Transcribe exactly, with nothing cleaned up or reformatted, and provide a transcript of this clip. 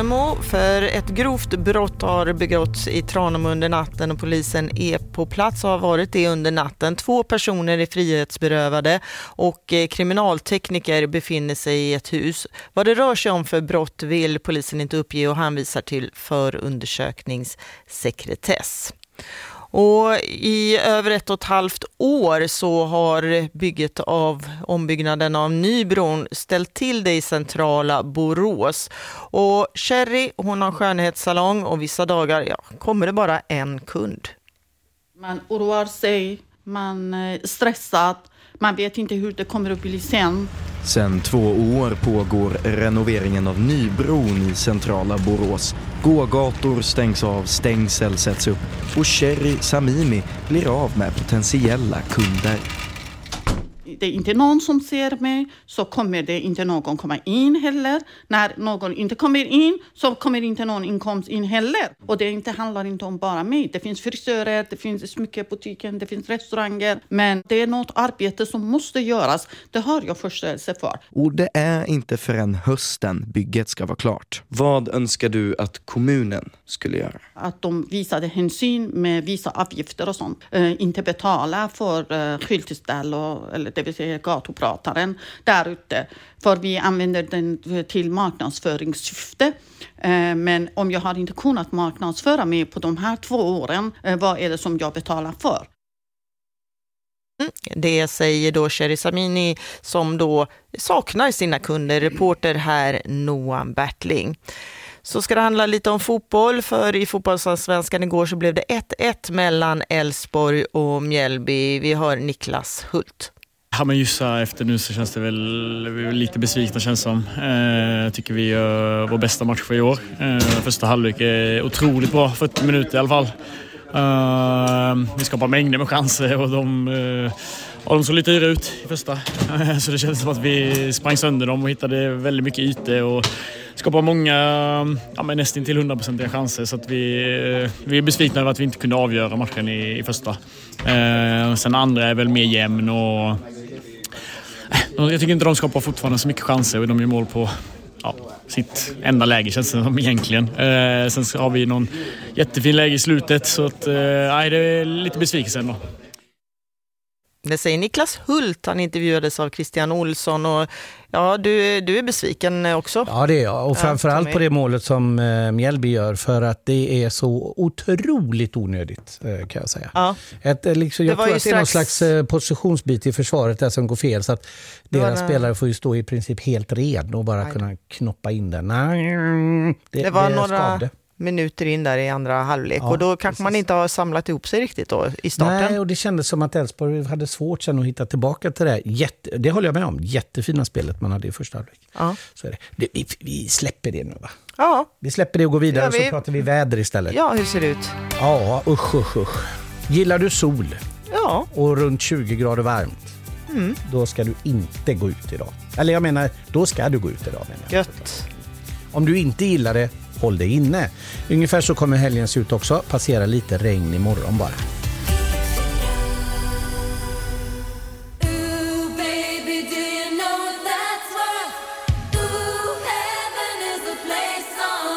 Tranemo, för ett grovt brott har begåtts i Tranemo under natten och polisen är på plats och har varit det under natten. Två personer är frihetsberövade och kriminaltekniker befinner sig i ett hus. Vad det rör sig om för brott vill polisen inte uppge och hänvisar till förundersökningssekretess. Och i över ett och ett halvt år så har bygget av ombyggnaden av Nybron ställt till det i centrala Borås. Och Sherry, hon har skönhetssalong och vissa dagar ja, kommer det bara en kund. Man oroar sig, man är stressad, man vet inte hur det kommer att bli sen. Sen två år pågår renoveringen av Nybron i centrala Borås. Gågator stängs av, stängsel sätts upp och Sherry Samimi blir av med potentiella kunder. Det är inte någon som ser mig, så kommer det inte någon komma in heller. När någon inte kommer in så kommer inte någon inkomst in heller. Och det inte handlar inte om bara mig. Det finns frisörer, det finns smyckebutiken, det finns restauranger. Men det är något arbete som måste göras. Det har jag förståelse för. Och det är inte förrän hösten bygget ska vara klart. Vad önskar du att kommunen skulle göra? Att de visade hänsyn med vissa avgifter och sånt. Uh, inte betala för uh, skyltställ och eller det vill säga gatuprataren där ute. För vi använder den till marknadsföringssyfte. Uh, men om jag har inte kunnat marknadsföra mig på de här två åren, uh, vad är det som jag betalar för? Det säger då Sherry Samimi som då saknar sina kunder. Reporter här Noah Bertling. Så ska det handla lite om fotboll, för i fotbollsallsvenskan igår så blev det ett ett mellan Elfsborg och Mjällby. Vi har Niklas Hult. Ja, men just så efter nu så känns det väl lite besvikna känns som. Jag eh, tycker vi gör vår bästa match för i år. Eh, första halvlek är otroligt bra, fyrtio minuter i alla fall. Uh, vi skapar mängder med chanser och de, uh, och de såg lite yra ut i första. Uh, så det kändes som att vi sprang sönder dem och hittade väldigt mycket ytor och skapade många, ja, men nästan till hundra procent chanser. Så att vi, uh, vi är besvikna över att vi inte kunde avgöra matchen i, i första. Uh, sen andra är väl mer jämn och uh, jag tycker inte de skapar fortfarande så mycket chanser och de gör mål på ja, sitt enda läge känns det som egentligen. Eh, sen så har vi någon jättefin läge i slutet så att eh, nej, det är lite besvikelse ändå. Det säger Niklas Hult, han intervjuades av Christian Olsson och ja, du, du är besviken också. Ja, det är jag. Och framförallt på det målet som eh, Mjällby gör, för att det är så otroligt onödigt eh, kan jag säga. Ja. Ett, liksom, jag tror att det strax... är någon slags eh, positionsbit i försvaret där som går fel, så att deras en... spelare får ju stå i princip helt red och bara Nej. kunna knoppa in den. Nej, det, det var det några... skavde. minuter in där i andra halvlek ja, och då kanske precis. man inte har samlat ihop sig riktigt då i starten. Nej, och det kändes som att Elfsborg hade svårt sen att hitta tillbaka till det. Jätte, det håller jag med om. Jättefina spelet man hade i första halvlek. Ja. Så är det. det vi, vi släpper det nu va? Ja. Vi släpper det och går vidare och så pratar vi väder istället. Ja, hur ser det ut? Ja, usch, usch, usch. Gillar du sol? Ja. Och runt tjugo grader varmt? Mm. Då ska du inte gå ut idag. Eller jag menar, då ska du gå ut idag. Menar jag. Gött. Om du inte gillar det, håll dig inne. Ungefär så kommer helgen se ut också. Passera lite regn imorgon bara.